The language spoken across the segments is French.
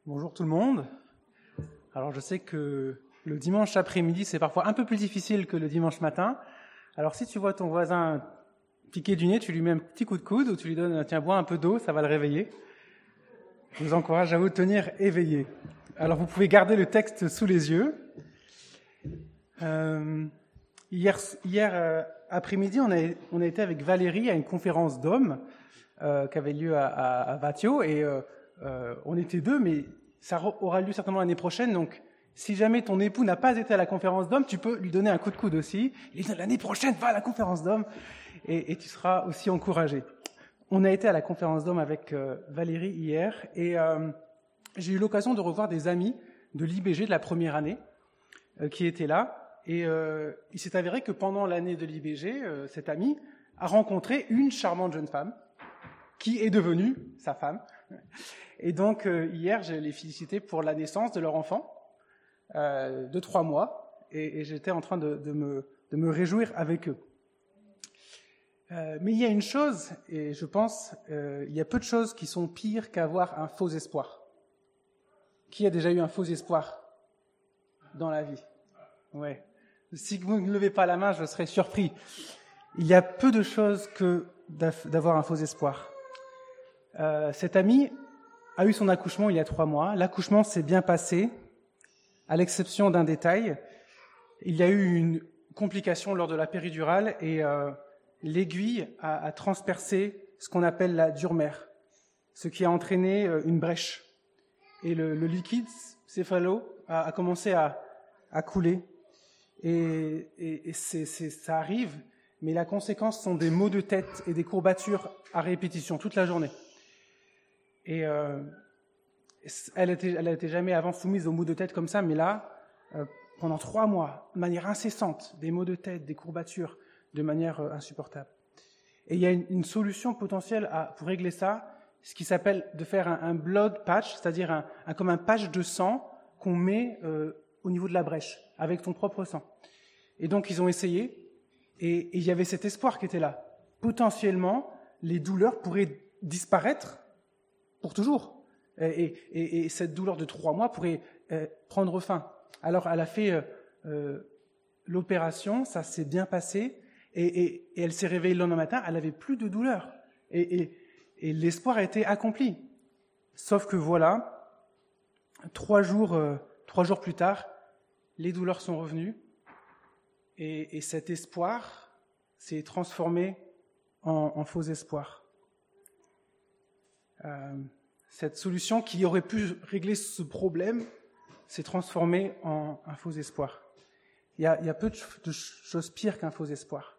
Bonjour tout le monde. Alors je sais que le dimanche après-midi c'est parfois un peu plus difficile que le dimanche matin. Alors si tu vois ton voisin piquer du nez, tu lui mets un petit coup de coude ou tu lui donnes tiens bois un peu d'eau, ça va le réveiller. Je vous encourage à vous tenir éveillés. Alors vous pouvez garder le texte sous les yeux. Hier après-midi on a été avec Valérie à une conférence d'hommes qui avait lieu à Vatio et on était deux, mais ça aura lieu certainement l'année prochaine. Donc, si jamais ton époux n'a pas été à la conférence d'hommes, tu peux lui donner un coup de coude aussi. Il dit l'année prochaine, va à la conférence d'hommes et tu seras aussi encouragé. On a été à la conférence d'hommes avec Valérie hier et j'ai eu l'occasion de revoir des amis de l'IBG de la première année qui étaient là. Et il s'est avéré que pendant l'année de l'IBG, cet ami a rencontré une charmante jeune femme qui est devenue sa femme. Et donc, hier, je les félicitais pour la naissance de leur enfant, de 3 mois, et j'étais en train de me réjouir avec eux. Mais il y a une chose, et je pense, il y a peu de choses qui sont pires qu'avoir un faux espoir. Qui a déjà eu un faux espoir dans la vie? Ouais. Si vous ne levez pas la main, je serais surpris. Il y a peu de choses que d'avoir un faux espoir. Cet ami a eu son accouchement il y a 3 mois. L'accouchement s'est bien passé, à l'exception d'un détail. Il y a eu une complication lors de la péridurale et l'aiguille a transpercé ce qu'on appelle la dure-mère, ce qui a entraîné une brèche. Et le liquide céphalo a commencé à couler. Et ça arrive, mais la conséquence sont des maux de tête et des courbatures à répétition toute la journée. Et elle n'était jamais avant soumise aux maux de tête comme ça, mais là, pendant 3 mois, de manière incessante, des maux de tête, des courbatures, de manière insupportable. Et il y a une solution potentielle pour régler ça, ce qui s'appelle de faire un blood patch, c'est-à-dire comme un patch de sang qu'on met au niveau de la brèche, avec ton propre sang. Et donc ils ont essayé, et il y avait cet espoir qui était là. Potentiellement, les douleurs pourraient disparaître pour toujours. Et cette douleur de 3 mois pourrait prendre fin. Alors, elle a fait l'opération, ça s'est bien passé, et elle s'est réveillée le lendemain matin, elle n'avait plus de douleur. Et l'espoir a été accompli. Sauf que voilà, 3 jours plus tard, les douleurs sont revenues, et cet espoir s'est transformé en faux espoir. Cette solution qui aurait pu régler ce problème s'est transformée en un faux espoir. Il y a peu de choses pires qu'un faux espoir.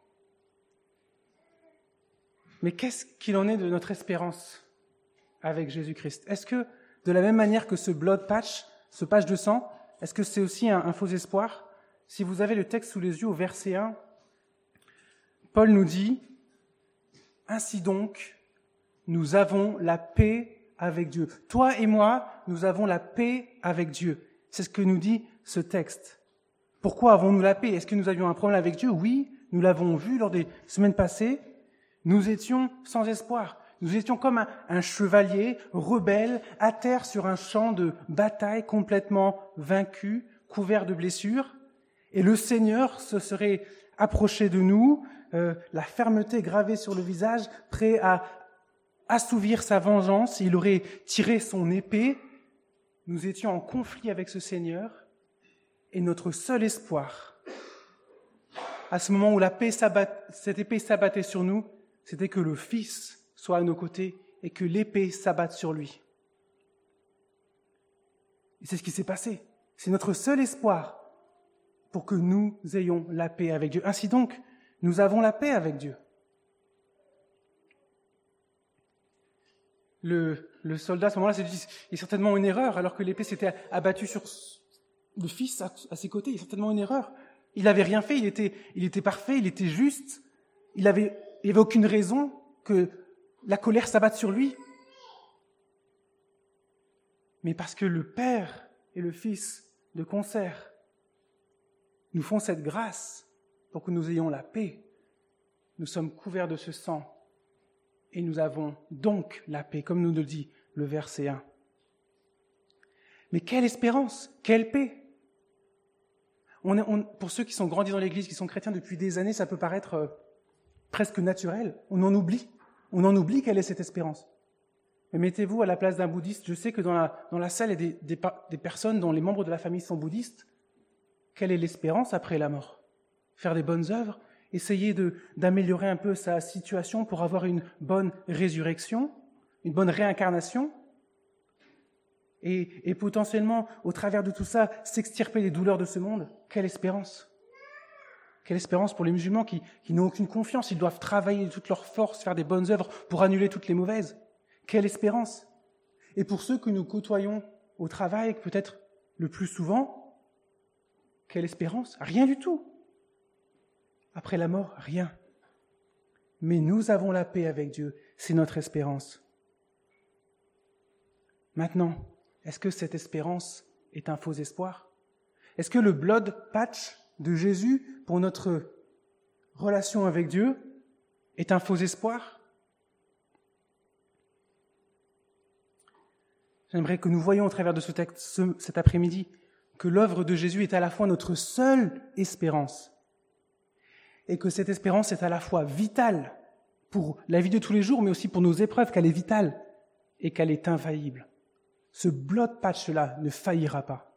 Mais qu'est-ce qu'il en est de notre espérance avec Jésus-Christ? Est-ce que, de la même manière que ce blood patch, ce patch de sang, est-ce que c'est aussi un faux espoir? Si vous avez le texte sous les yeux au verset 1, Paul nous dit « Ainsi donc, nous avons la paix avec Dieu. » Toi et moi, nous avons la paix avec Dieu. C'est ce que nous dit ce texte. Pourquoi avons-nous la paix? Est-ce que nous avions un problème avec Dieu? Oui, nous l'avons vu lors des semaines passées. Nous étions sans espoir. Nous étions comme un chevalier rebelle, à terre sur un champ de bataille complètement vaincu, couvert de blessures. Et le Seigneur se serait approché de nous, la fermeté gravée sur le visage, prêt à assouvir sa vengeance. Il aurait tiré son épée. Nous étions en conflit avec ce Seigneur. Et notre seul espoir, à ce moment où cette épée s'abattait sur nous, c'était que le Fils soit à nos côtés et que l'épée s'abatte sur lui. Et c'est ce qui s'est passé. C'est notre seul espoir pour que nous ayons la paix avec Dieu. Ainsi donc, nous avons la paix avec Dieu. Le soldat, à ce moment-là, s'est dit, il y a certainement une erreur, alors que l'épée s'était abattue sur le Fils à ses côtés. Il y a certainement une erreur. Il n'avait rien fait, il était parfait, il était juste. Il n'y avait aucune raison que la colère s'abatte sur lui. Mais parce que le Père et le Fils, de concert, nous font cette grâce pour que nous ayons la paix. Nous sommes couverts de ce sang et nous avons donc la paix, comme nous le dit le verset 1. Mais quelle espérance, quelle paix! Pour ceux qui sont grandis dans l'Église, qui sont chrétiens depuis des années, ça peut paraître presque naturel. On en oublie quelle est cette espérance. Mais mettez-vous à la place d'un bouddhiste. Je sais que dans la salle, il y a des personnes dont les membres de la famille sont bouddhistes. Quelle est l'espérance après la mort? Faire des bonnes œuvres, essayer d'améliorer un peu sa situation pour avoir une bonne résurrection, une bonne réincarnation, et potentiellement, au travers de tout ça, s'extirper des douleurs de ce monde. Quelle espérance! Quelle espérance pour les musulmans qui n'ont aucune confiance. Ils doivent travailler de toute leur force, faire des bonnes œuvres pour annuler toutes les mauvaises. Quelle espérance! Et pour ceux que nous côtoyons au travail, peut-être le plus souvent, quelle espérance! Rien du tout. Après la mort, rien. Mais nous avons la paix avec Dieu. C'est notre espérance. Maintenant, est-ce que cette espérance est un faux espoir? Est-ce que le blood patch de Jésus pour notre relation avec Dieu est un faux espoir? J'aimerais que nous voyions au travers de ce texte cet après-midi que l'œuvre de Jésus est à la fois notre seule espérance et que cette espérance est à la fois vitale pour la vie de tous les jours, mais aussi pour nos épreuves, qu'elle est vitale et qu'elle est infaillible. Ce blood patch-là ne faillira pas.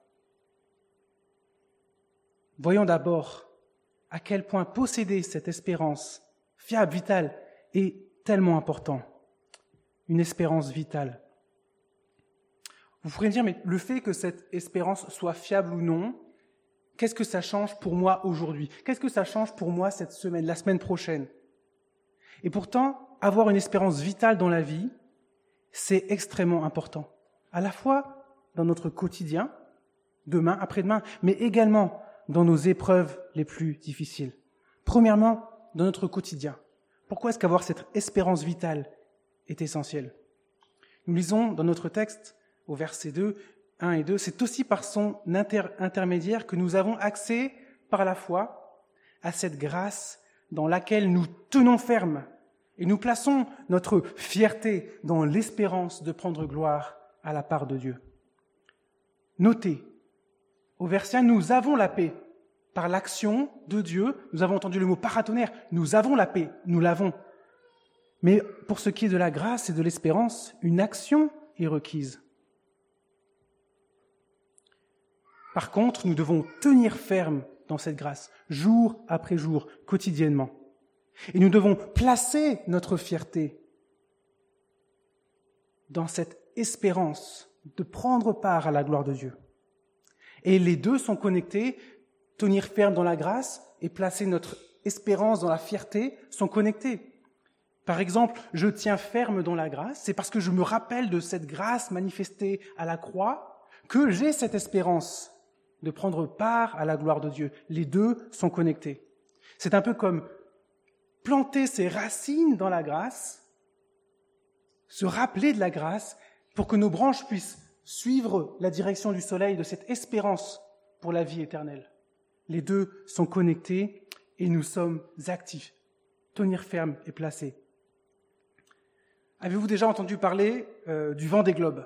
Voyons d'abord à quel point posséder cette espérance fiable, vitale, est tellement important. Une espérance vitale. Vous pourriez me dire, mais le fait que cette espérance soit fiable ou non, qu'est-ce que ça change pour moi aujourd'hui? Qu'est-ce que ça change pour moi cette semaine, la semaine prochaine? Et pourtant, avoir une espérance vitale dans la vie, c'est extrêmement important. À la fois dans notre quotidien, demain, après-demain, mais également dans nos épreuves les plus difficiles. Premièrement, dans notre quotidien. Pourquoi est-ce qu'avoir cette espérance vitale est essentiel? Nous lisons dans notre texte, au verset 2, 1 et 2, c'est aussi par son intermédiaire que nous avons accès par la foi à cette grâce dans laquelle nous tenons ferme et nous plaçons notre fierté dans l'espérance de prendre gloire à la part de Dieu. Notez, au verset 1, nous avons la paix. Par l'action de Dieu, nous avons entendu le mot paratonnerre, nous avons la paix, nous l'avons. Mais pour ce qui est de la grâce et de l'espérance, une action est requise. Par contre, nous devons tenir ferme dans cette grâce, jour après jour, quotidiennement. Et nous devons placer notre fierté dans cette espérance de prendre part à la gloire de Dieu. Et les deux sont connectés, tenir ferme dans la grâce et placer notre espérance dans la fierté sont connectés. Par exemple, je tiens ferme dans la grâce, c'est parce que je me rappelle de cette grâce manifestée à la croix que j'ai cette espérance de prendre part à la gloire de Dieu. Les deux sont connectés. C'est un peu comme planter ses racines dans la grâce, se rappeler de la grâce pour que nos branches puissent suivre la direction du soleil, de cette espérance pour la vie éternelle. Les deux sont connectés et nous sommes actifs. Tenir ferme et placé. Avez-vous déjà entendu parler du Vendée Globe?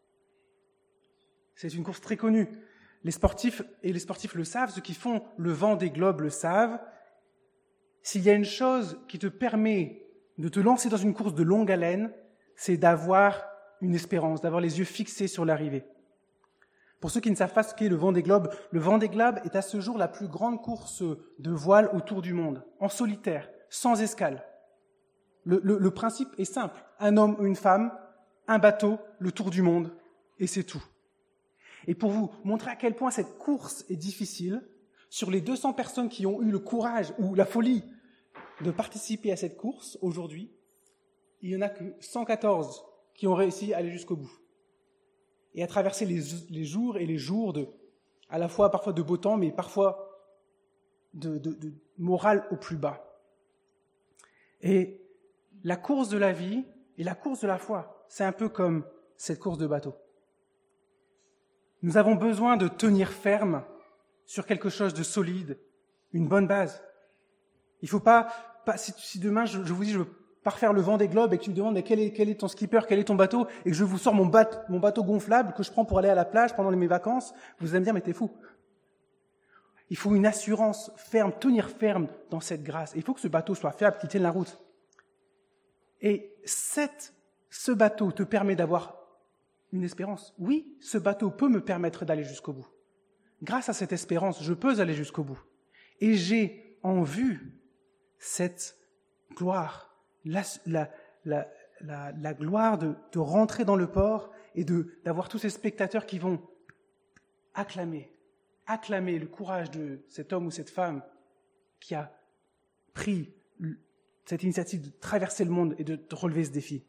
C'est une course très connue. Les sportifs le savent, ceux qui font le Vendée Globe le savent. S'il y a une chose qui te permet de te lancer dans une course de longue haleine, c'est d'avoir une espérance, d'avoir les yeux fixés sur l'arrivée. Pour ceux qui ne savent pas ce qu'est le Vendée Globe est à ce jour la plus grande course de voile autour du monde, en solitaire, sans escale. Le principe est simple. Un homme ou une femme, un bateau, le tour du monde, et c'est tout. Et pour vous montrer à quel point cette course est difficile, sur les 200 personnes qui ont eu le courage ou la folie de participer à cette course aujourd'hui, il n'y en a que 114 qui ont réussi à aller jusqu'au bout. Et à traverser les jours et les jours à la fois parfois de beau temps, mais parfois de morale au plus bas. Et la course de la vie et la course de la foi, c'est un peu comme cette course de bateau. Nous avons besoin de tenir ferme sur quelque chose de solide, une bonne base. Il ne faut pas si demain je vous dis je veux par faire le vent des globes et que tu me demandes mais quel est ton skipper, quel est ton bateau, et que je vous sors mon bateau gonflable que je prends pour aller à la plage pendant mes vacances, vous allez me dire mais t'es fou. Il faut une assurance ferme, tenir ferme dans cette grâce. Il faut que ce bateau soit fiable, qu'il tienne la route. Et ce bateau te permet d'avoir une espérance. Oui, ce bateau peut me permettre d'aller jusqu'au bout. Grâce à cette espérance, je peux aller jusqu'au bout. Et j'ai en vue cette gloire, la gloire de rentrer dans le port et d'avoir tous ces spectateurs qui vont acclamer le courage de cet homme ou cette femme qui a pris cette initiative de traverser le monde et de relever ce défi.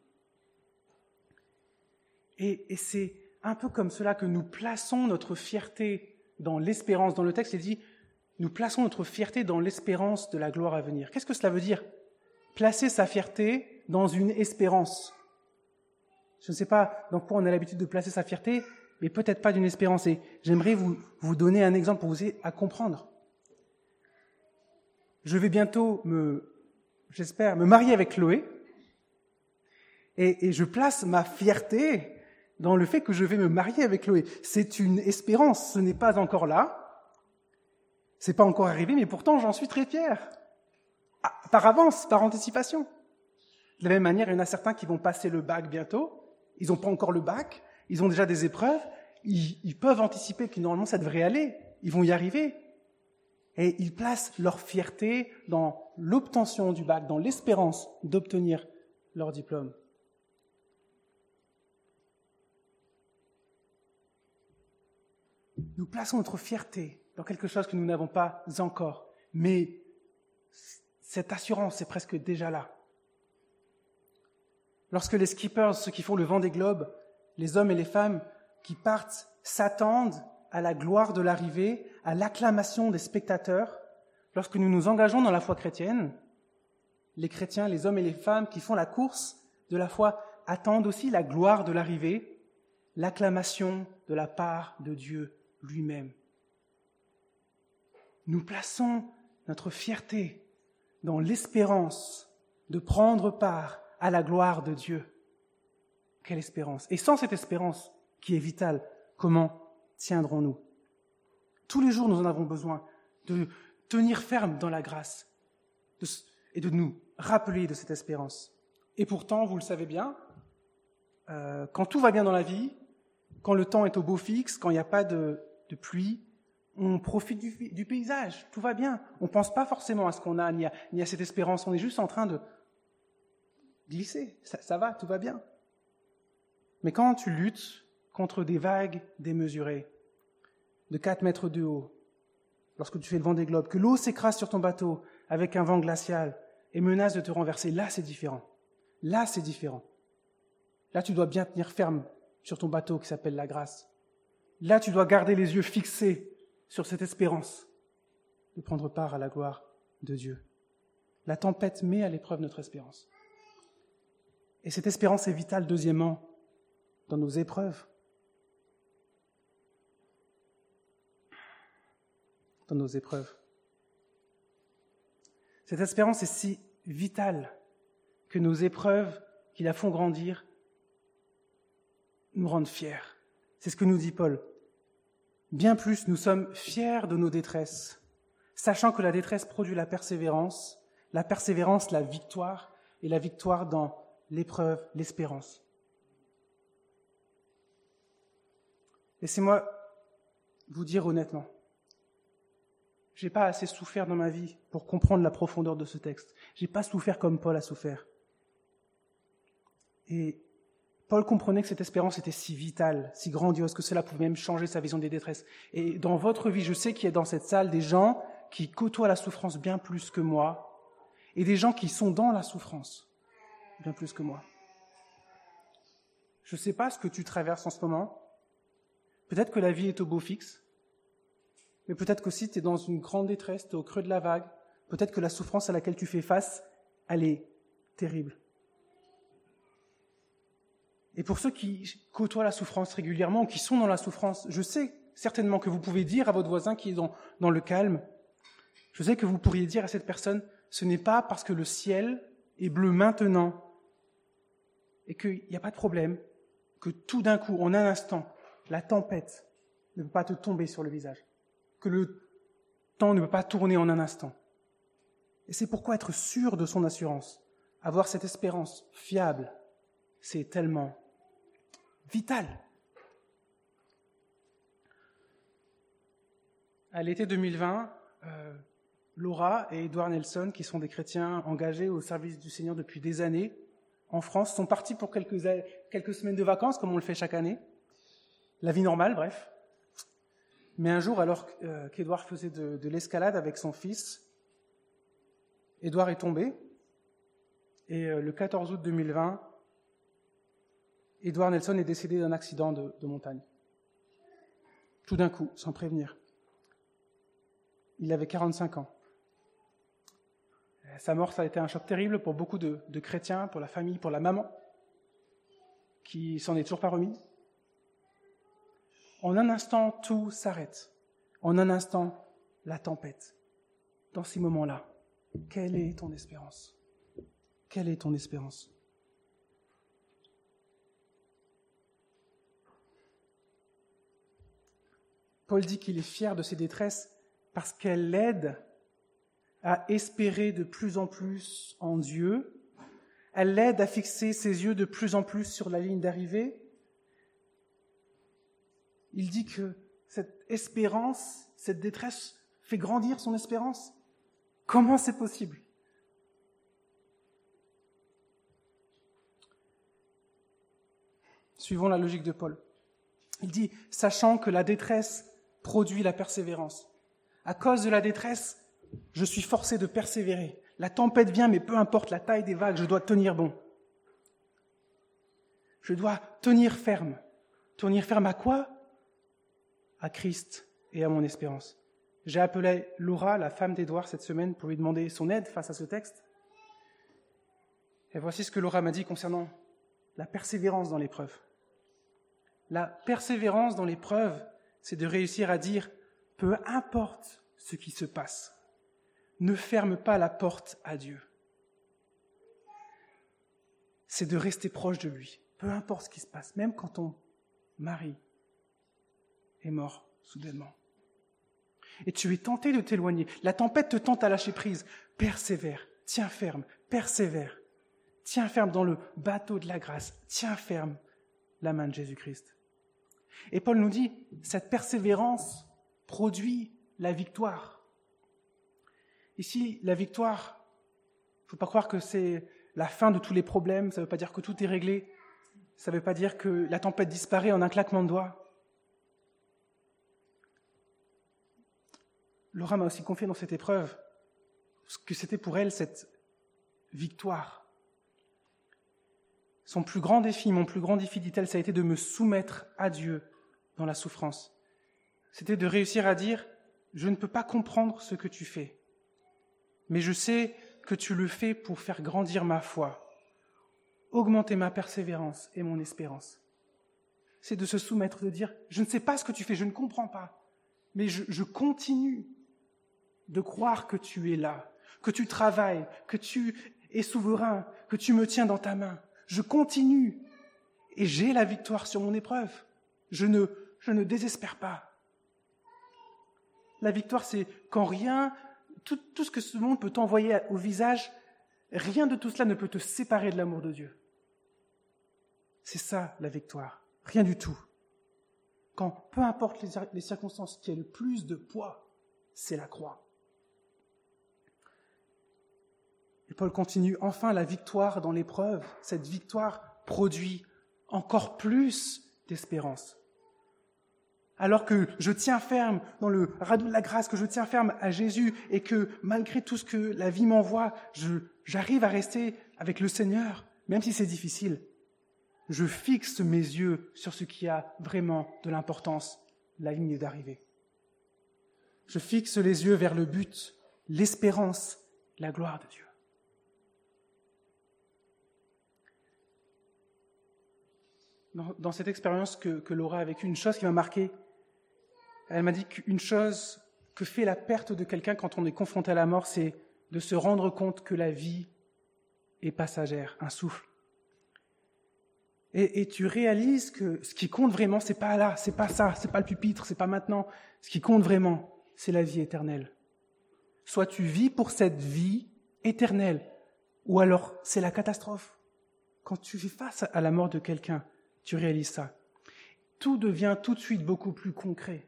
Et c'est un peu comme cela que nous plaçons notre fierté dans l'espérance. Dans le texte, il dit, nous plaçons notre fierté dans l'espérance de la gloire à venir. Qu'est-ce que cela veut dire ? Placer sa fierté dans une espérance. Je ne sais pas dans quoi on a l'habitude de placer sa fierté, mais peut-être pas d'une espérance. Et j'aimerais vous donner un exemple pour vous aider à comprendre. Je vais bientôt j'espère, me marier avec Chloé. Et je place ma fierté dans le fait que je vais me marier avec Chloé. C'est une espérance, ce n'est pas encore là. C'est pas encore arrivé, mais pourtant j'en suis très fier. Par avance, par anticipation. De la même manière, il y en a certains qui vont passer le bac bientôt. Ils n'ont pas encore le bac. Ils ont déjà des épreuves. Ils peuvent anticiper que normalement ça devrait aller. Ils vont y arriver. Et ils placent leur fierté dans l'obtention du bac, dans l'espérance d'obtenir leur diplôme. Nous plaçons notre fierté dans quelque chose que nous n'avons pas encore. Mais cette assurance est presque déjà là. Lorsque les skippers, ceux qui font le vent des globes, les hommes et les femmes qui partent, s'attendent à la gloire de l'arrivée, à l'acclamation des spectateurs, lorsque nous nous engageons dans la foi chrétienne, les chrétiens, les hommes et les femmes qui font la course de la foi attendent aussi la gloire de l'arrivée, l'acclamation de la part de Dieu lui-même. Nous plaçons notre fierté dans l'espérance de prendre part à la gloire de Dieu. Quelle espérance! Et sans cette espérance qui est vitale, comment tiendrons-nous? Tous les jours, nous en avons besoin de tenir ferme dans la grâce et de nous rappeler de cette espérance. Et pourtant, vous le savez bien, quand tout va bien dans la vie, quand le temps est au beau fixe, quand il n'y a pas de pluie, on profite du paysage, tout va bien. On ne pense pas forcément à ce qu'on a, ni à cette espérance, on est juste en train de glisser, ça va, tout va bien. Mais quand tu luttes contre des vagues démesurées, de 4 mètres de haut, lorsque tu fais le vent des globes, que l'eau s'écrase sur ton bateau avec un vent glacial et menace de te renverser, là c'est différent. Là c'est différent. Là tu dois bien tenir ferme sur ton bateau qui s'appelle la grâce. Là tu dois garder les yeux fixés sur cette espérance de prendre part à la gloire de Dieu. La tempête met à l'épreuve notre espérance. Et cette espérance est vitale, deuxièmement, dans nos épreuves. Dans nos épreuves. Cette espérance est si vitale que nos épreuves qui la font grandir nous rendent fiers. C'est ce que nous dit Paul. Bien plus, nous sommes fiers de nos détresses, sachant que la détresse produit la persévérance, la victoire, et la victoire dans l'épreuve, l'espérance. Laissez-moi vous dire honnêtement, je n'ai pas assez souffert dans ma vie pour comprendre la profondeur de ce texte. Je n'ai pas souffert comme Paul a souffert. Et Paul comprenait que cette espérance était si vitale, si grandiose, que cela pouvait même changer sa vision des détresses. Et dans votre vie, je sais qu'il y a dans cette salle des gens qui côtoient la souffrance bien plus que moi, et des gens qui sont dans la souffrance bien plus que moi. Je ne sais pas ce que tu traverses en ce moment. Peut-être que la vie est au beau fixe, mais peut-être qu'aussi tu es dans une grande détresse, tu es au creux de la vague. Peut-être que la souffrance à laquelle tu fais face, elle est terrible. Et pour ceux qui côtoient la souffrance régulièrement ou qui sont dans la souffrance, je sais certainement que vous pouvez dire à votre voisin qui est dans le calme, je sais que vous pourriez dire à cette personne, ce n'est pas parce que le ciel est bleu maintenant, et qu'il n'y a pas de problème, que tout d'un coup, en un instant, la tempête ne peut pas te tomber sur le visage, que le temps ne peut pas tourner en un instant. Et c'est pourquoi être sûr de son assurance, avoir cette espérance fiable, c'est tellement vital. À l'été 2020, Laura et Edouard Nelson, qui sont des chrétiens engagés au service du Seigneur depuis des années, en France, sont partis pour quelques semaines de vacances, comme on le fait chaque année. La vie normale, bref. Mais un jour, alors qu'Edouard faisait de l'escalade avec son fils, Edouard est tombé. Et le 14 août 2020, Edouard Nelson est décédé d'un accident de montagne. Tout d'un coup, sans prévenir. Il avait 45 ans. Sa mort, ça a été un choc terrible pour beaucoup de chrétiens, pour la famille, pour la maman, qui s'en est toujours pas remis. En un instant, tout s'arrête. En un instant, la tempête. Dans ces moments-là, quelle est ton espérance ? Quelle est ton espérance ? Paul dit qu'il est fier de ses détresses parce qu'elles l'aident à espérer de plus en plus en Dieu. Elle l'aide à fixer ses yeux de plus en plus sur la ligne d'arrivée. Il dit que cette espérance, cette détresse fait grandir son espérance. Comment c'est possible ? Suivons la logique de Paul. Il dit, sachant que la détresse produit la persévérance. À cause de la détresse, je suis forcé de persévérer. La tempête vient, mais peu importe la taille des vagues, je dois tenir bon. Je dois tenir ferme. Tenir ferme à quoi ? À Christ et à mon espérance. J'ai appelé Laura, la femme d'Édouard, cette semaine pour lui demander son aide face à ce texte. Et voici ce que Laura m'a dit concernant la persévérance dans l'épreuve. La persévérance dans l'épreuve, c'est de réussir à dire « peu importe ce qui se passe, ne ferme pas la porte à Dieu ». C'est de rester proche de lui, peu importe ce qui se passe, même quand ton mari est mort soudainement. Et tu es tenté de t'éloigner. La tempête te tente à lâcher prise. Persévère, tiens ferme, persévère. Tiens ferme dans le bateau de la grâce. Tiens ferme la main de Jésus-Christ. Et Paul nous dit, cette persévérance produit la victoire. Ici, la victoire, il ne faut pas croire que c'est la fin de tous les problèmes, ça ne veut pas dire que tout est réglé, ça ne veut pas dire que la tempête disparaît en un claquement de doigts. Laura m'a aussi confié dans cette épreuve ce que c'était pour elle cette victoire. Son plus grand défi, mon plus grand défi, dit-elle, ça a été de me soumettre à Dieu dans la souffrance. C'était de réussir à dire, je ne peux pas comprendre ce que tu fais, mais je sais que tu le fais pour faire grandir ma foi, augmenter ma persévérance et mon espérance. C'est de se soumettre, de dire, je ne sais pas ce que tu fais, je ne comprends pas, mais je continue de croire que tu es là, que tu travailles, que tu es souverain, que tu me tiens dans ta main. Je continue et j'ai la victoire sur mon épreuve. Je ne désespère pas. La victoire, c'est quand rien, tout ce que ce monde peut t'envoyer au visage, rien de tout cela ne peut te séparer de l'amour de Dieu. C'est ça la victoire, rien du tout. Quand, peu importe les circonstances, qui a le plus de poids, c'est la croix. Et Paul continue, enfin la victoire dans l'épreuve, cette victoire produit encore plus d'espérance. Alors que je tiens ferme dans le radeau de la grâce, que je tiens ferme à Jésus et que malgré tout ce que la vie m'envoie, j'arrive à rester avec le Seigneur, même si c'est difficile. Je fixe mes yeux sur ce qui a vraiment de l'importance, la ligne d'arrivée. Je fixe les yeux vers le but, l'espérance, la gloire de Dieu. Dans cette expérience que Laura a vécue, une chose qui m'a marqué, elle m'a dit qu'une chose que fait la perte de quelqu'un quand on est confronté à la mort, c'est de se rendre compte que la vie est passagère, un souffle. Et tu réalises que ce qui compte vraiment, c'est pas là, c'est pas ça, c'est pas le pupitre, c'est pas maintenant. Ce qui compte vraiment, c'est la vie éternelle. Soit tu vis pour cette vie éternelle, ou alors c'est la catastrophe. Quand tu fais face à la mort de quelqu'un, tu réalises ça. Tout devient tout de suite beaucoup plus concret.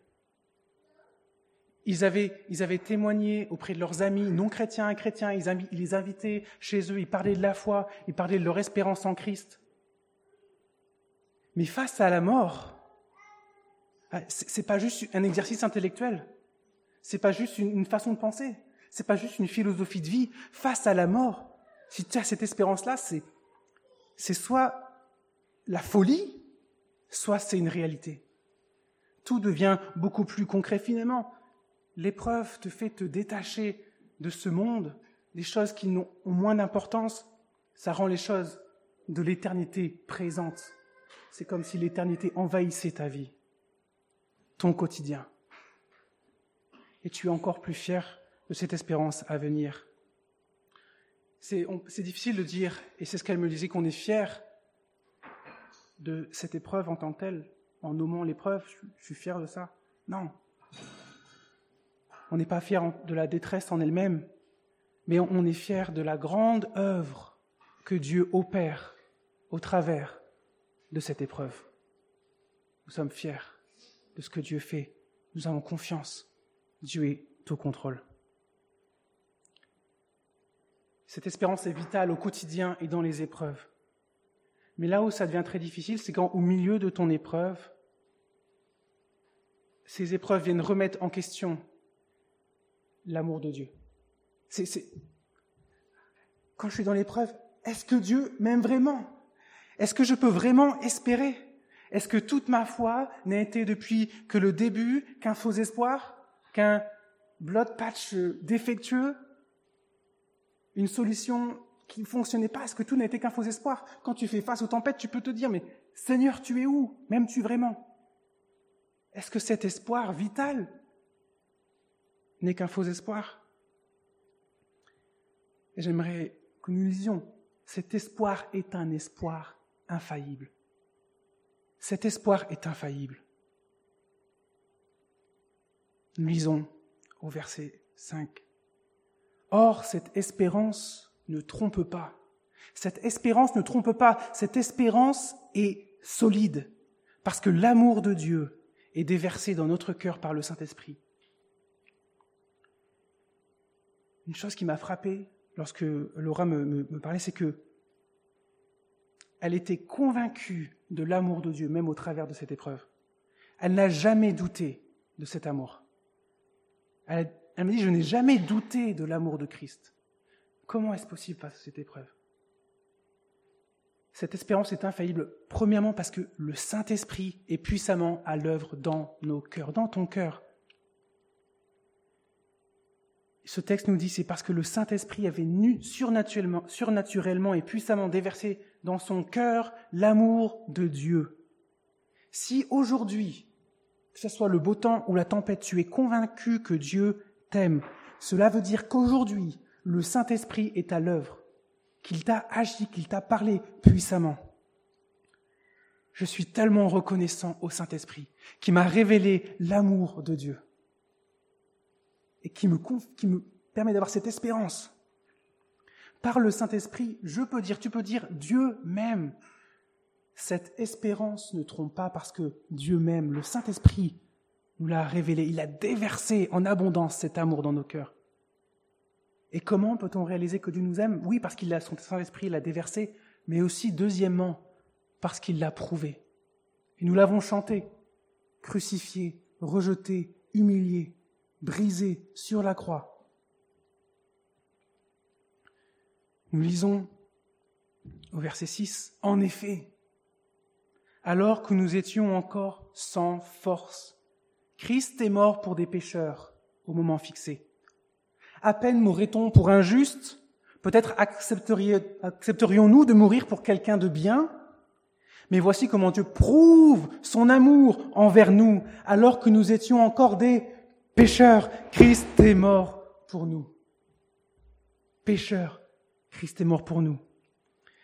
Ils avaient témoigné auprès de leurs amis non chrétiens et chrétiens, ils les invitaient chez eux, ils parlaient de la foi, ils parlaient de leur espérance en Christ. Mais face à la mort, c'est pas juste un exercice intellectuel, c'est pas juste une façon de penser, c'est pas juste une philosophie de vie. Face à la mort, si tu as cette espérance-là, c'est soit la folie, soit c'est une réalité. Tout devient beaucoup plus concret finalement. L'épreuve te fait te détacher de ce monde, des choses qui ont moins d'importance. Ça rend les choses de l'éternité présentes. C'est comme si l'éternité envahissait ta vie, ton quotidien. Et tu es encore plus fier de cette espérance à venir. C'est difficile de dire, et c'est ce qu'elle me disait, qu'on est fier de cette épreuve en tant que telle, en nommant l'épreuve, je suis fier de ça. Non. On n'est pas fier de la détresse en elle-même, mais on est fier de la grande œuvre que Dieu opère au travers de cette épreuve. Nous sommes fiers de ce que Dieu fait. Nous avons confiance. Dieu est au contrôle. Cette espérance est vitale au quotidien et dans les épreuves. Mais là où ça devient très difficile, c'est quand au milieu de ton épreuve, ces épreuves viennent remettre en question l'amour de Dieu. Quand je suis dans l'épreuve, est-ce que Dieu m'aime vraiment ? Est-ce que je peux vraiment espérer ? Est-ce que toute ma foi n'a été depuis que le début qu'un faux espoir, qu'un blood patch défectueux, une solution qui ne fonctionnait pas? Est-ce que tout n'a été qu'un faux espoir ? Quand tu fais face aux tempêtes, tu peux te dire, mais Seigneur, tu es où ? M'aimes-tu vraiment ? Est-ce que cet espoir vital n'est qu'un faux espoir ? Et j'aimerais que nous lisions, cet espoir est un espoir infaillible. Cet espoir est infaillible. Nous lisons au verset 5. Or, cette espérance ne trompe pas. Cette espérance ne trompe pas. Cette espérance est solide parce que l'amour de Dieu est déversé dans notre cœur par le Saint-Esprit. Une chose qui m'a frappé lorsque Laura me parlait, c'est que elle était convaincue de l'amour de Dieu, même au travers de cette épreuve. Elle n'a jamais douté de cet amour. Elle m'a dit, je n'ai jamais douté de l'amour de Christ. Comment est-ce possible face à cette épreuve ? Cette espérance est infaillible, premièrement parce que le Saint-Esprit est puissamment à l'œuvre dans nos cœurs, dans ton cœur. Ce texte nous dit, c'est parce que le Saint-Esprit avait surnaturellement et puissamment déversé dans son cœur l'amour de Dieu. Si aujourd'hui, que ce soit le beau temps ou la tempête, tu es convaincu que Dieu t'aime, cela veut dire qu'aujourd'hui, le Saint-Esprit est à l'œuvre, qu'il t'a agi, qu'il t'a parlé puissamment. Je suis tellement reconnaissant au Saint-Esprit qui m'a révélé l'amour de Dieu et qui me permet d'avoir cette espérance. Par le Saint-Esprit, tu peux dire Dieu m'aime. Cette espérance ne trompe pas parce que Dieu m'aime. Le Saint-Esprit nous l'a révélé, il a déversé en abondance cet amour dans nos cœurs. Et comment peut-on réaliser que Dieu nous aime ? Oui, parce qu'il a son Saint-Esprit, il l'a déversé, mais aussi, deuxièmement, parce qu'il l'a prouvé. Et nous l'avons chanté, crucifié, rejeté, humilié, brisé sur la croix. Nous lisons au verset 6, « En effet, alors que nous étions encore sans force, Christ est mort pour des pécheurs au moment fixé. À peine mourrait-on pour un juste, peut-être accepterions-nous de mourir pour quelqu'un de bien, mais voici comment Dieu prouve son amour envers nous, alors que nous étions encore des pécheurs. Christ est mort pour nous. Pécheurs, Christ est mort pour nous.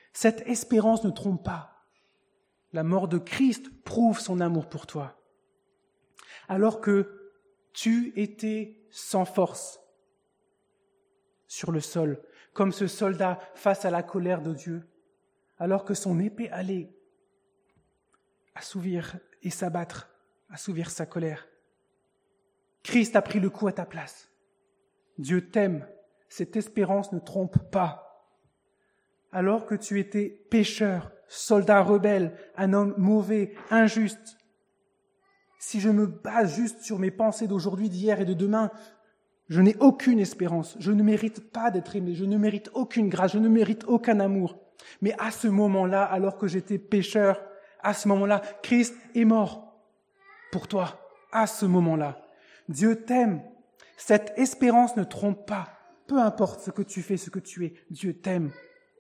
Cette espérance ne trompe pas. La mort de Christ prouve son amour pour toi. Alors que tu étais sans force sur le sol, comme ce soldat face à la colère de Dieu, alors que son épée allait assouvir et s'abattre, assouvir sa colère. Christ a pris le coup à ta place. Dieu t'aime. Cette espérance ne trompe pas. Alors que tu étais pécheur, soldat rebelle, un homme mauvais, injuste, si je me base juste sur mes pensées d'aujourd'hui, d'hier et de demain, je n'ai aucune espérance. Je ne mérite pas d'être aimé. Je ne mérite aucune grâce. Je ne mérite aucun amour. Mais à ce moment-là, alors que j'étais pécheur, à ce moment-là, Christ est mort pour toi. À ce moment-là, Dieu t'aime. Cette espérance ne trompe pas. Peu importe ce que tu fais, ce que tu es, Dieu t'aime.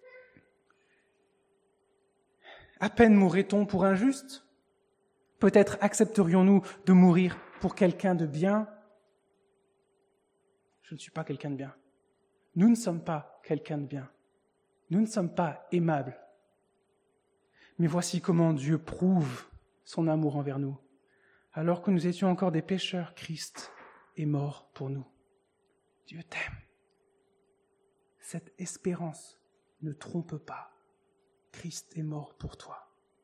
À peine mourrait-on pour un juste ? Peut-être accepterions-nous de mourir pour quelqu'un de bien ? Je ne suis pas quelqu'un de bien. Nous ne sommes pas quelqu'un de bien. Nous ne sommes pas aimables. Mais voici comment Dieu prouve son amour envers nous. Alors que nous étions encore des pécheurs, Christ est mort pour nous. Dieu t'aime. Cette espérance ne trompe pas. Christ est mort pour toi.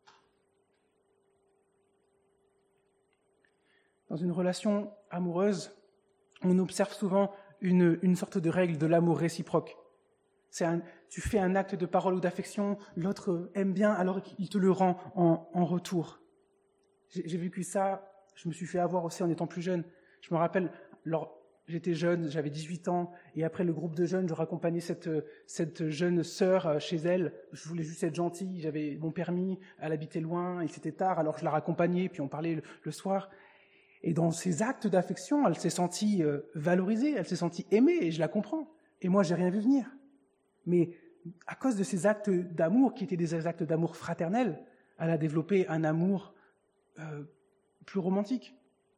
Dans une relation amoureuse, on observe souvent une sorte de règle de l'amour réciproque. Tu fais un acte de parole ou d'affection, l'autre aime bien, alors il te le rend en retour. J'ai vécu ça, je me suis fait avoir aussi en étant plus jeune. Je me rappelle, j'étais jeune, j'avais 18 ans, et après le groupe de jeunes, je raccompagnais cette jeune sœur chez elle. Je voulais juste être gentil, j'avais mon permis, elle habitait loin, il c'était tard, alors je la raccompagnais, puis on parlait le soir. Et dans ces actes d'affection, elle s'est sentie valorisée, elle s'est sentie aimée, et je la comprends. Et moi, j'ai rien vu venir. Mais à cause de ces actes d'amour, qui étaient des actes d'amour fraternel, elle a développé un amour plus romantique.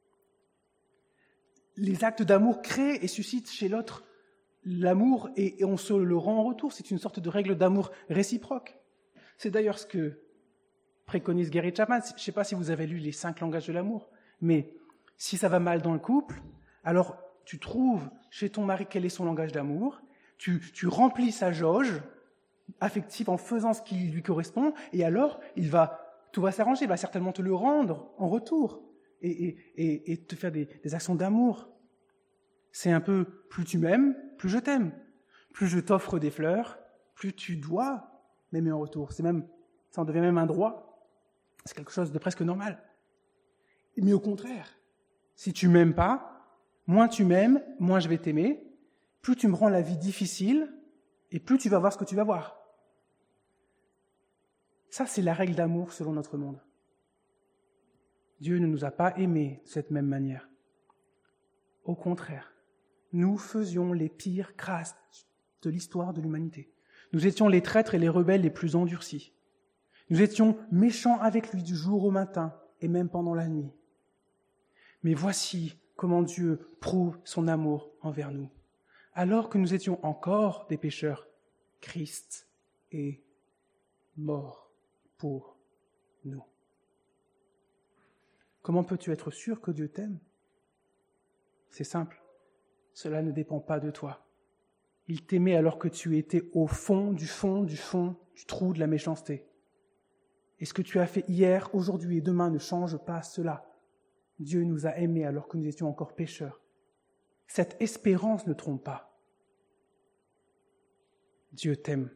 Les actes d'amour créent et suscitent chez l'autre l'amour et on se le rend en retour. C'est une sorte de règle d'amour réciproque. C'est d'ailleurs ce que préconise Gary Chapman. Je ne sais pas si vous avez lu les 5 langages de l'amour, mais si ça va mal dans le couple, alors tu trouves chez ton mari quel est son langage d'amour, tu remplis sa jauge affective en faisant ce qui lui correspond, et alors tout va s'arranger, il va certainement te le rendre en retour et te faire des actions d'amour. C'est un peu, plus tu m'aimes, plus je t'aime. Plus je t'offre des fleurs, plus tu dois m'aimer en retour. Ça en devient même un droit. C'est quelque chose de presque normal. Mais au contraire, si tu m'aimes pas, moins tu m'aimes, moins je vais t'aimer, plus tu me rends la vie difficile, et plus tu vas voir ce que tu vas voir. Ça, c'est la règle d'amour selon notre monde. Dieu ne nous a pas aimés de cette même manière. Au contraire, nous faisions les pires crasses de l'histoire de l'humanité. Nous étions les traîtres et les rebelles les plus endurcis. Nous étions méchants avec lui du jour au matin et même pendant la nuit. Mais voici comment Dieu prouve son amour envers nous. Alors que nous étions encore des pécheurs, Christ est mort pour nous. Comment peux-tu être sûr que Dieu t'aime ? C'est simple. Cela ne dépend pas de toi. Il t'aimait alors que tu étais au fond du trou de la méchanceté. Et ce que tu as fait hier, aujourd'hui et demain ne change pas cela. Dieu nous a aimés alors que nous étions encore pécheurs. Cette espérance ne trompe pas. Dieu t'aime.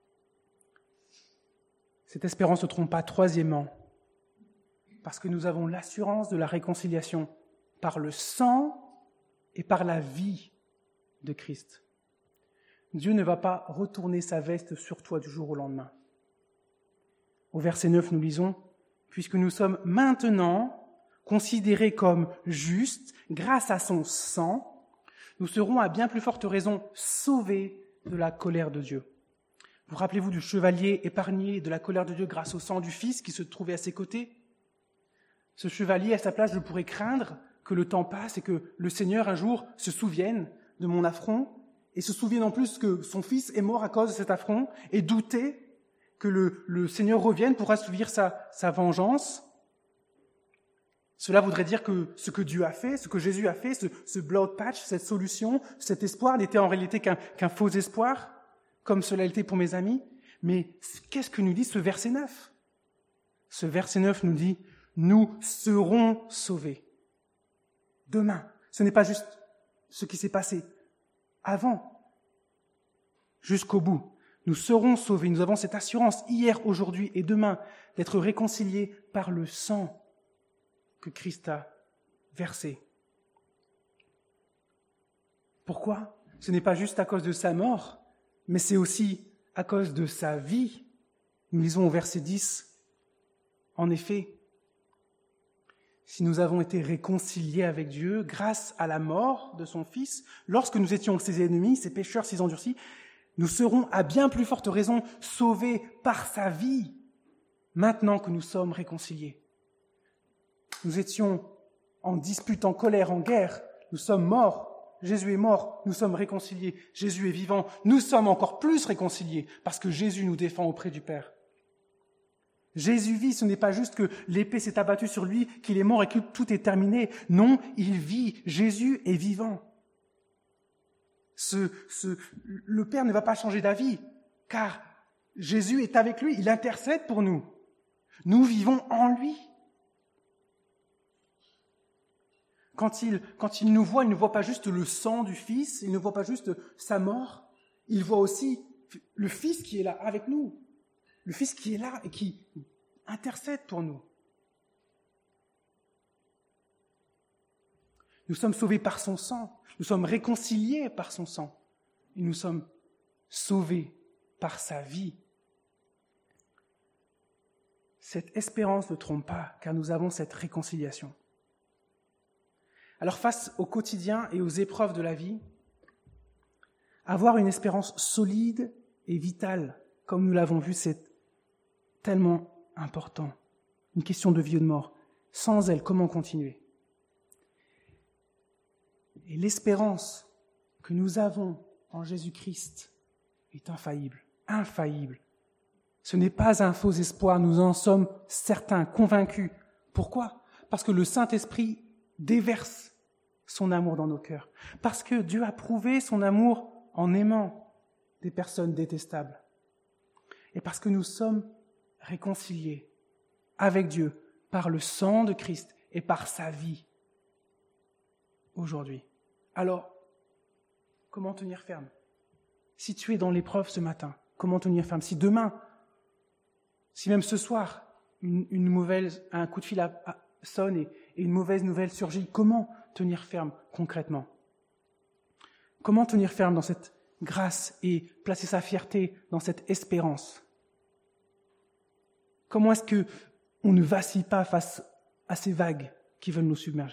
Cette espérance ne trompe pas. Troisièmement, parce que nous avons l'assurance de la réconciliation par le sang et par la vie de Christ. Dieu ne va pas retourner sa veste sur toi du jour au lendemain. Au verset 9, nous lisons « Puisque nous sommes maintenant considérés comme justes grâce à son sang, nous serons à bien plus forte raison sauvés de la colère de Dieu. » Vous rappelez-vous du chevalier épargné de la colère de Dieu grâce au sang du Fils qui se trouvait à ses côtés ? Ce chevalier, à sa place, je pourrais craindre que le temps passe et que le Seigneur, un jour, se souvienne de mon affront et se souvienne en plus que son fils est mort à cause de cet affront et douter que le Seigneur revienne pour assouvir sa vengeance. Cela voudrait dire que ce que Dieu a fait, ce que Jésus a fait, ce blood patch, cette solution, cet espoir n'était en réalité qu'un faux espoir, comme cela l'était pour mes amis. Mais qu'est-ce que nous dit ce verset 9 ? Ce verset 9 nous dit « Nous serons sauvés ». Demain. Ce n'est pas juste ce qui s'est passé avant, jusqu'au bout. Nous serons sauvés. Nous avons cette assurance hier, aujourd'hui et demain d'être réconciliés par le sang que Christ a versé. Pourquoi ? Ce n'est pas juste à cause de sa mort, mais c'est aussi à cause de sa vie. Nous lisons au verset 10, en effet, si nous avons été réconciliés avec Dieu grâce à la mort de son Fils, lorsque nous étions ses ennemis, ses pécheurs, ses endurcis, nous serons à bien plus forte raison sauvés par sa vie, maintenant que nous sommes réconciliés. Nous étions en dispute, en colère, en guerre. Nous sommes morts. Jésus est mort. Nous sommes réconciliés. Jésus est vivant. Nous sommes encore plus réconciliés parce que Jésus nous défend auprès du Père. Jésus vit. Ce n'est pas juste que l'épée s'est abattue sur lui, qu'il est mort et que tout est terminé. Non, il vit. Jésus est vivant. Le Père ne va pas changer d'avis car Jésus est avec lui. Il intercède pour nous. Nous vivons en lui. Quand il nous voit, il ne voit pas juste le sang du Fils, il ne voit pas juste sa mort, il voit aussi le Fils qui est là avec nous, le Fils qui est là et qui intercède pour nous. Nous sommes sauvés par son sang, nous sommes réconciliés par son sang, et nous sommes sauvés par sa vie. Cette espérance ne trompe pas, car nous avons cette réconciliation. Alors face au quotidien et aux épreuves de la vie, avoir une espérance solide et vitale, comme nous l'avons vu, c'est tellement important. Une question de vie ou de mort. Sans elle, comment continuer ? Et l'espérance que nous avons en Jésus-Christ est infaillible, infaillible. Ce n'est pas un faux espoir, nous en sommes certains, convaincus. Pourquoi ? Parce que le Saint-Esprit déverse son amour dans nos cœurs. Parce que Dieu a prouvé son amour en aimant des personnes détestables. Et parce que nous sommes réconciliés avec Dieu par le sang de Christ et par sa vie aujourd'hui. Alors, comment tenir ferme ? Si tu es dans l'épreuve ce matin, comment tenir ferme ? Si demain, si même ce soir, un coup de fil sonne et une mauvaise nouvelle surgit, comment tenir ferme concrètement ? Comment tenir ferme dans cette grâce et placer sa fierté dans cette espérance ? Comment est-ce que on ne vacille pas face à ces vagues qui veulent nous submerger ?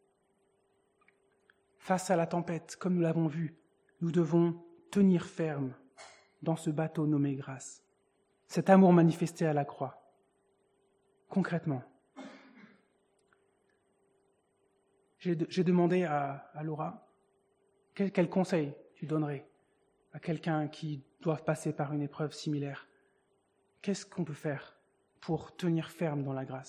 Face à la tempête, comme nous l'avons vu, nous devons tenir ferme dans ce bateau nommé grâce. Cet amour manifesté à la croix. Concrètement. J'ai demandé à Laura, quel conseil tu donnerais à quelqu'un qui doit passer par une épreuve similaire ? Qu'est-ce qu'on peut faire pour tenir ferme dans la grâce ?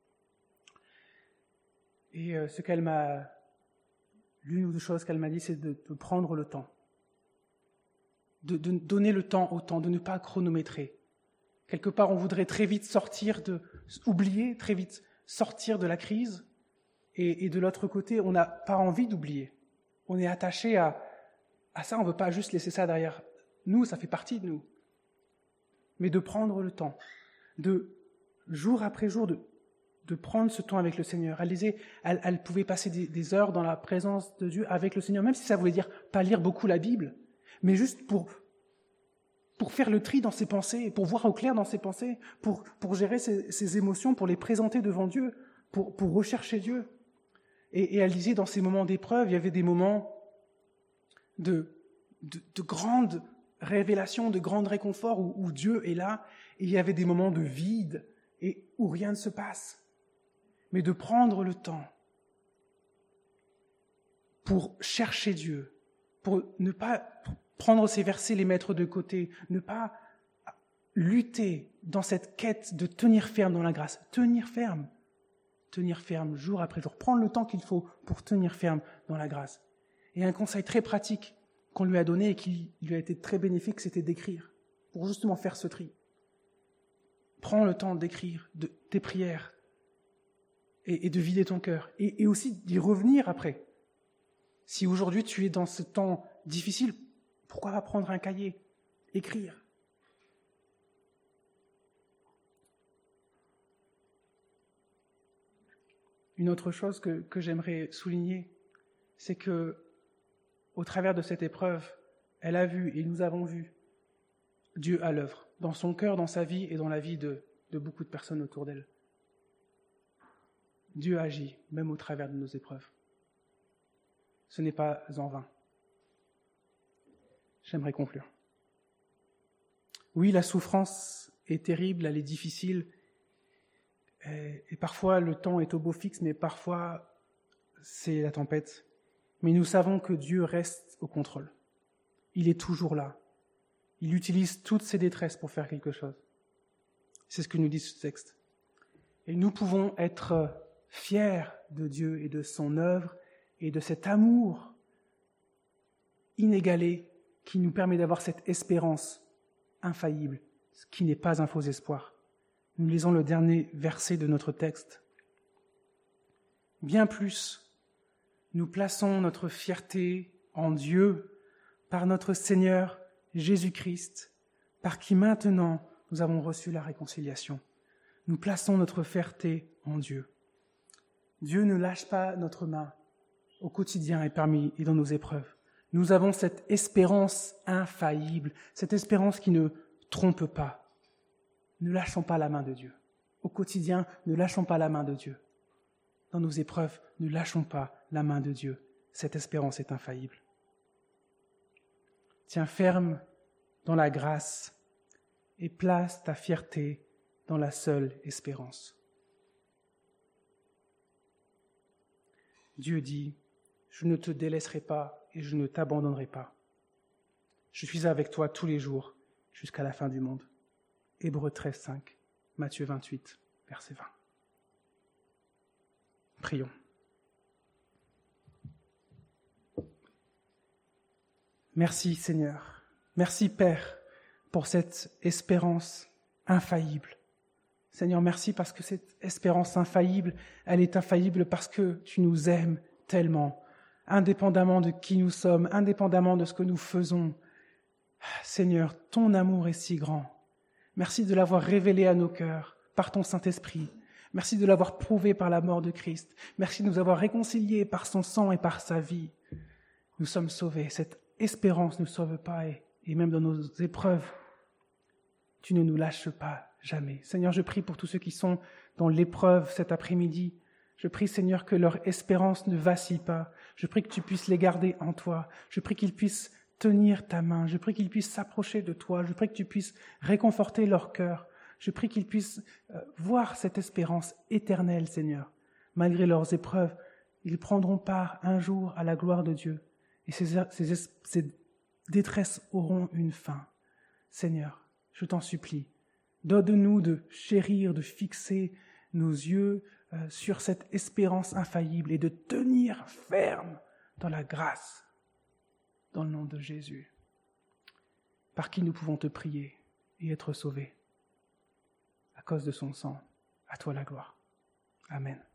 Et l'une ou deux choses qu'elle m'a dit, c'est de prendre le temps. De donner le temps au temps, de ne pas chronométrer. Quelque part, on voudrait très vite oublier, très vite sortir de la crise. Et de l'autre côté, on n'a pas envie d'oublier. On est attaché à ça, on ne veut pas juste laisser ça derrière nous, ça fait partie de nous. Mais de prendre le temps, de jour après jour, de prendre ce temps avec le Seigneur. Elle pouvait passer des heures dans la présence de Dieu avec le Seigneur, même si ça voulait dire pas lire beaucoup la Bible, mais juste pour faire le tri dans ses pensées, pour voir au clair dans ses pensées, pour gérer ses émotions, pour les présenter devant Dieu, pour rechercher Dieu. Et elle disait, dans ces moments d'épreuve, il y avait des moments de grande révélation, de grand réconfort où Dieu est là, et il y avait des moments de vide et où rien ne se passe. Mais de prendre le temps pour chercher Dieu, pour ne pas prendre ces versets, les mettre de côté, ne pas lutter dans cette quête de tenir ferme dans la grâce. Tenir ferme jour après jour. Prendre le temps qu'il faut pour tenir ferme dans la grâce. Et un conseil très pratique qu'on lui a donné et qui lui a été très bénéfique, c'était d'écrire, pour justement faire ce tri. Prends le temps d'écrire tes prières et de vider ton cœur. Et aussi d'y revenir après. Si aujourd'hui tu es dans ce temps difficile, pourquoi pas prendre un cahier, écrire? Une autre chose que j'aimerais souligner, c'est que au travers de cette épreuve, elle a vu et nous avons vu Dieu à l'œuvre, dans son cœur, dans sa vie et dans la vie de beaucoup de personnes autour d'elle. Dieu agit, même au travers de nos épreuves. Ce n'est pas en vain. J'aimerais conclure. Oui, la souffrance est terrible, elle est difficile, et parfois le temps est au beau fixe, mais parfois c'est la tempête. Mais nous savons que Dieu reste au contrôle. Il est toujours là. Il utilise toutes ses détresses pour faire quelque chose. C'est ce que nous dit ce texte. Et nous pouvons être fiers de Dieu et de son œuvre et de cet amour inégalé qui nous permet d'avoir cette espérance infaillible, ce qui n'est pas un faux espoir. Nous lisons le dernier verset de notre texte. Bien plus, nous plaçons notre fierté en Dieu par notre Seigneur Jésus-Christ, par qui maintenant nous avons reçu la réconciliation. Nous plaçons notre fierté en Dieu. Dieu ne lâche pas notre main au quotidien et dans nos épreuves. Nous avons cette espérance infaillible, cette espérance qui ne trompe pas. Ne lâchons pas la main de Dieu. Au quotidien, ne lâchons pas la main de Dieu. Dans nos épreuves, ne lâchons pas la main de Dieu. Cette espérance est infaillible. Tiens ferme dans la grâce et place ta fierté dans la seule espérance. Dieu dit, « Je ne te délaisserai pas et je ne t'abandonnerai pas. Je suis avec toi tous les jours jusqu'à la fin du monde. » Hébreux 13, 5, Matthieu 28, verset 20. Prions. Merci Seigneur, merci Père pour cette espérance infaillible. Seigneur, merci parce que cette espérance infaillible, elle est infaillible parce que tu nous aimes tellement, indépendamment de qui nous sommes, indépendamment de ce que nous faisons. Seigneur, ton amour est si grand. Merci de l'avoir révélé à nos cœurs par ton Saint-Esprit. Merci de l'avoir prouvé par la mort de Christ. Merci de nous avoir réconciliés par son sang et par sa vie. Nous sommes sauvés. Cette espérance ne sauve pas et même dans nos épreuves, tu ne nous lâches pas jamais. Seigneur, je prie pour tous ceux qui sont dans l'épreuve cet après-midi. Je prie, Seigneur, que leur espérance ne vacille pas. Je prie que tu puisses les garder en toi. Je prie qu'ils puissent tenir ta main. Je prie qu'ils puissent s'approcher de toi. Je prie que tu puisses réconforter leur cœur. Je prie qu'ils puissent voir cette espérance éternelle, Seigneur. Malgré leurs épreuves, ils prendront part un jour à la gloire de Dieu. Et ces détresses auront une fin. Seigneur, je t'en supplie, donne-nous de chérir, de fixer nos yeux sur cette espérance infaillible et de tenir ferme dans la grâce, dans le nom de Jésus, par qui nous pouvons te prier et être sauvés. À cause de son sang, à toi la gloire. Amen.